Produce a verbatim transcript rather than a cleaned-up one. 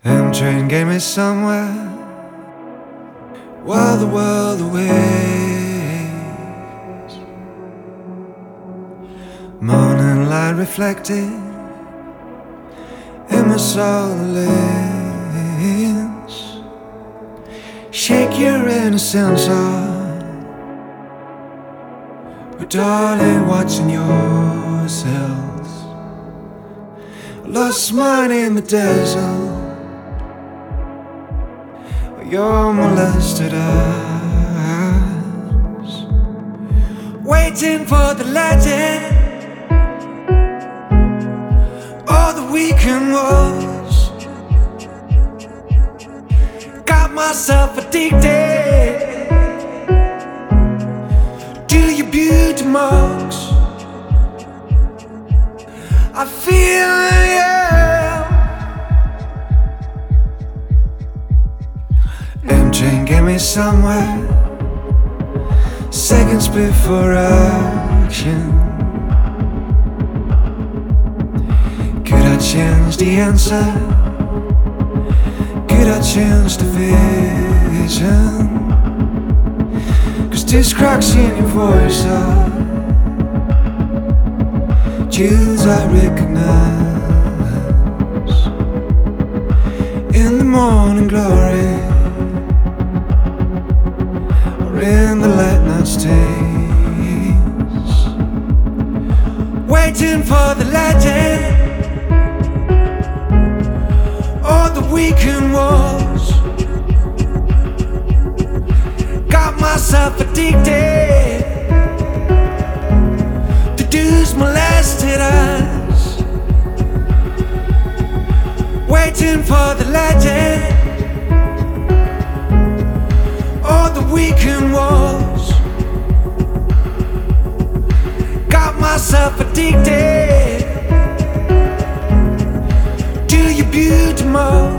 M-Train gave me somewhere while the world awaits. Morning light reflected in my solar lens. Shake your innocence off, but darling, watching yourselves. I lost mine in the desert. Your molested eyes, waiting for the legend or the weekend was. Got myself addicted to your beauty marks. I feel, yeah. M-Train get me somewhere seconds before action. Could I change the answer? Could I change the vision? Cause there's cracks in your voice are jewels I recognize in the morning glory, in the late night stays, waiting for the legend or the weekend was. Got myself addicted to these molested eyes, waiting for the legend or the weekend was. Got myself addicted to your beauty mark.